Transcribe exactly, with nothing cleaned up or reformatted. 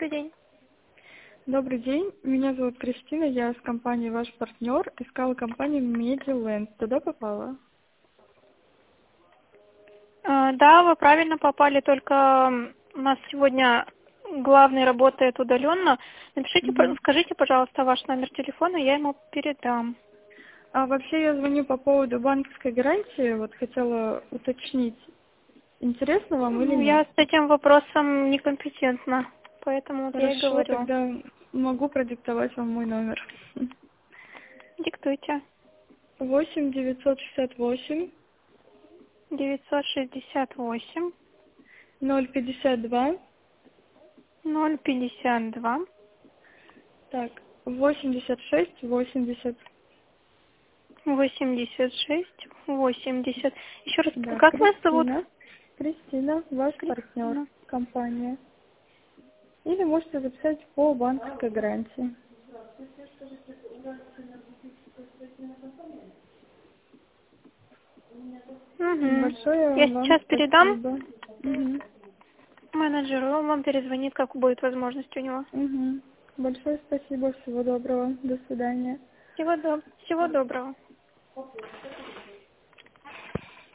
Добрый день. Добрый день, меня зовут Кристина, я с компании «Ваш партнер», искала компанию Mediland. Туда попала? А, Да, вы правильно попали, только м, у нас сегодня главный работает удаленно. Напишите, пр- Мгм. скажите, пожалуйста, ваш номер телефона, я ему передам. А вообще я звоню по поводу банковской гарантии, вот хотела уточнить, интересно вам или Ну, нет? я с этим вопросом некомпетентна, поэтому вот я и Хорошо, говорю. тогда могу продиктовать вам мой номер. Диктуйте. Восемь девятьсот шестьдесят восемь девятьсот шестьдесят восемь ноль пятьдесят два, ноль пятьдесят два так, восемьдесят шесть восемьдесят. восемьдесят шесть восемьдесят. Еще раз, Да, как вас зовут? Кристина. Кристина, ваш партнер, Кристина. компания. Или можете записать по банковской гарантии. Угу. Большое Я вам сейчас передам спасибо. Угу. менеджеру, он вам перезвонит, как будет возможность у него. Угу. Большое спасибо, всего доброго, до свидания. Всего, доб- Всего доброго.